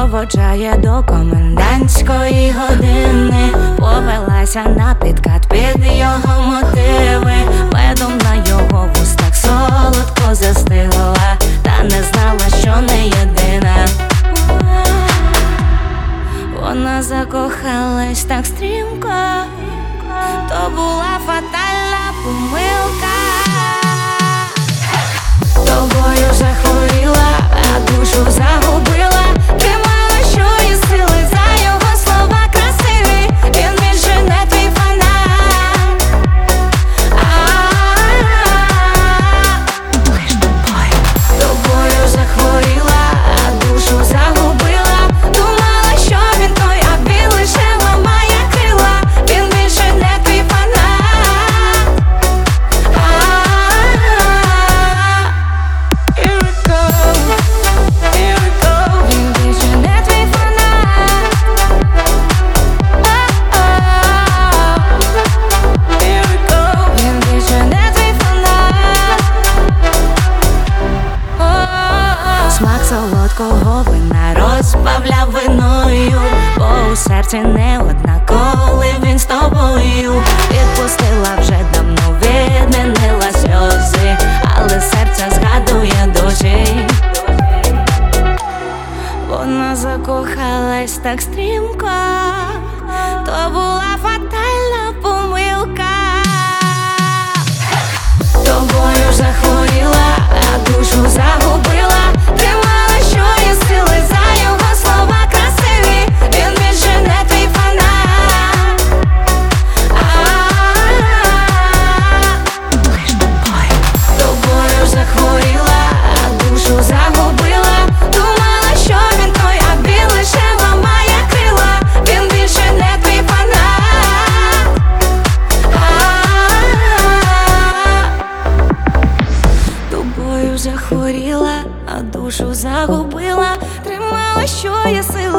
проводжає до комендантської години. Повелася на підкат під його мотиви. Медом на його вустах солодко застигла, та не знала, що не єдина. Вона закохалась так стрімко, то була фатальна помилка. Тобою захворіла, а душу загубила. Тримала, що є сили за його слова красиві. Він більше не твій фанат. Тобою захворіла, а душу загубила. Думала, що він той, а він лише ламає крила. Він більше не твій фанат. Here we go, here we go. Він більше не твій фанат. Here we go. Він більше не твій фанат. Смак солодкого вина розбавляв виною, бо у серці не однаковий він з тобою. Відпустила вже давно, відмінила сльози, але серце згадує досі. Вона закохалась так стрімко, то була фатальна помилка. Тобою захворіла, а душу загубила. Тримала, що є сили за його слова красиві. Він більше не твій фанат. Тобою захворіла, а душу загубила. Думала, що він той, а він лише ламає крила. Він більше не твій фанат. Тобою захворіла, а душу загубила. Тримала, що є сили